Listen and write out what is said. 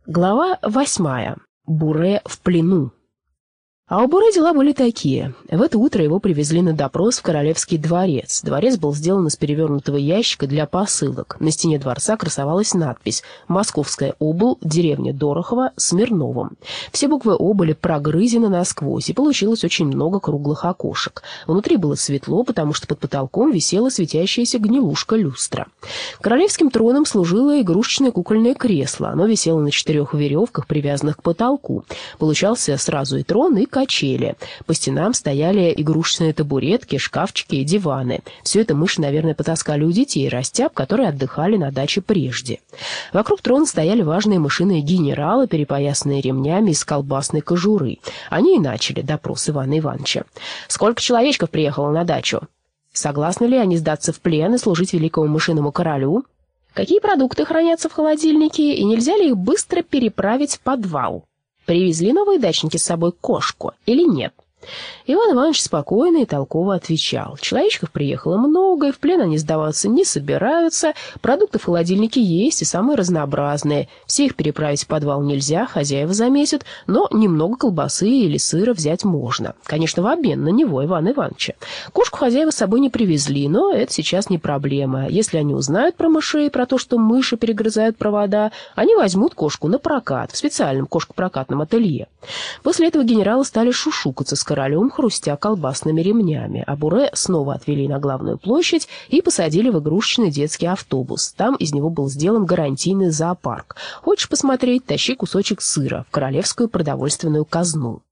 Глава 8. Буре в плену. А у Буре дела были такие. В это утро его привезли на допрос в Королевский дворец. Дворец был сделан из перевернутого ящика для посылок. На стене дворца красовалась надпись «Московская обл. Деревня Дорохова, Смирновым». Все буквы «О» были прогрызены насквозь, и получилось очень много круглых окошек. Внутри было светло, потому что под потолком висела светящаяся гнилушка-люстра. Королевским троном служило игрушечное кукольное кресло. Оно висело на 4 веревках, привязанных к потолку. Получался сразу и трон, и качели. По стенам стояли игрушечные табуретки, шкафчики и диваны. Все это мыши, наверное, потаскали у детей растяб, которые отдыхали на даче прежде. Вокруг трона стояли важные мышиные генералы, перепоясанные ремнями из колбасной кожуры. Они и начали допрос Ивана Ивановича. «Сколько человечков приехало на дачу? Согласны ли они сдаться в плен и служить великому мышиному королю? Какие продукты хранятся в холодильнике, и нельзя ли их быстро переправить в подвал? Привезли новые дачники с собой кошку или нет?» Иван Иванович спокойно и толково отвечал. Человечков приехало много, и в плен они сдаваться не собираются. Продукты в холодильнике есть, и самые разнообразные. Все их переправить в подвал нельзя, хозяева заметят, но немного колбасы или сыра взять можно. Конечно, в обмен на него, Ивана Ивановича. Кошку хозяева с собой не привезли, но это сейчас не проблема. Если они узнают про мышей, про то, что мыши перегрызают провода, они возьмут кошку на прокат в специальном кошкопрокатном ателье. После этого генералы стали шушукаться с королем, хрустя колбасными ремнями, а Буре снова отвели на главную площадь и посадили в игрушечный детский автобус. Там из него был сделан гарантийный зоопарк. Хочешь посмотреть — тащи кусочек сыра в королевскую продовольственную казну.